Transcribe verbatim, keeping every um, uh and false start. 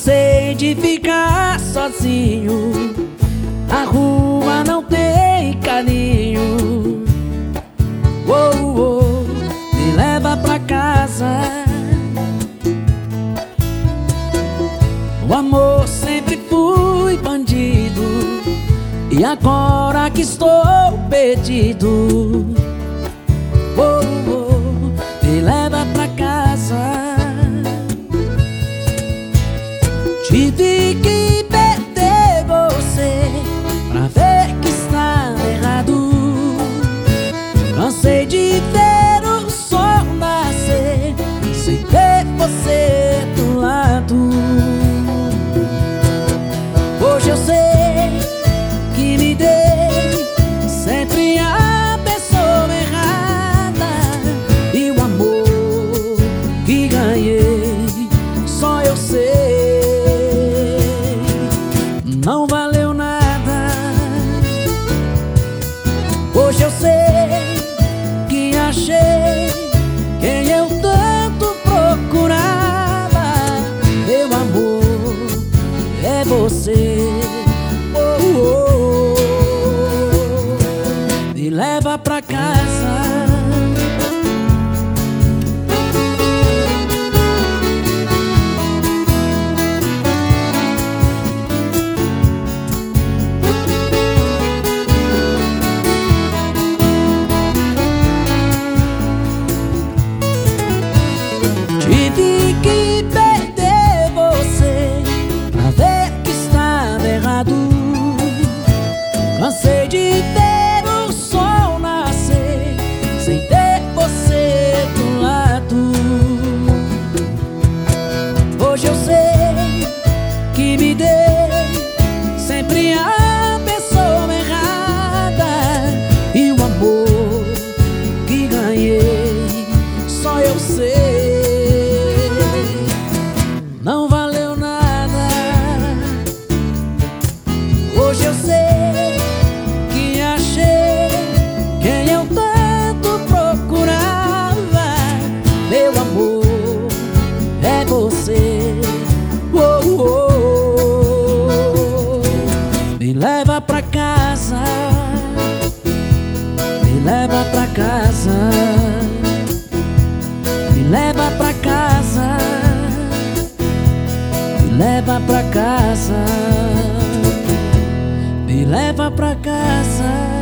Cansei de ficar sozinho, a rua não tem carinho. Oh, oh, me leva pra casa. O amor sempre fui bandido, e agora que estou perdido, oh, oh, me leva pra casa. Tive que perder você pra ver que está errado. Cansei de ver o sol nascer sem ter você do lado. Hoje eu sei que me dei sempre a pessoa errada, e o amor que ganhei só eu sei. Não valeu nada. Hoje eu sei que achei quem eu tanto procurava. Meu amor é você. Oh, oh, oh. Me leva pra casa. Tive que perder você pra ver que estava errado. Cansei de ver o sol nascer sem ter você do lado. Hoje eu sei que me dei sempre a pessoa errada, e o amor que ganhei só eu sei. Não valeu nada. Hoje eu sei que achei quem eu tanto procurava. Meu amor é você. Oh, oh, oh. Me leva pra casa. Me leva pra casa. Me leva pra casa. Me leva pra casa. Me leva pra casa.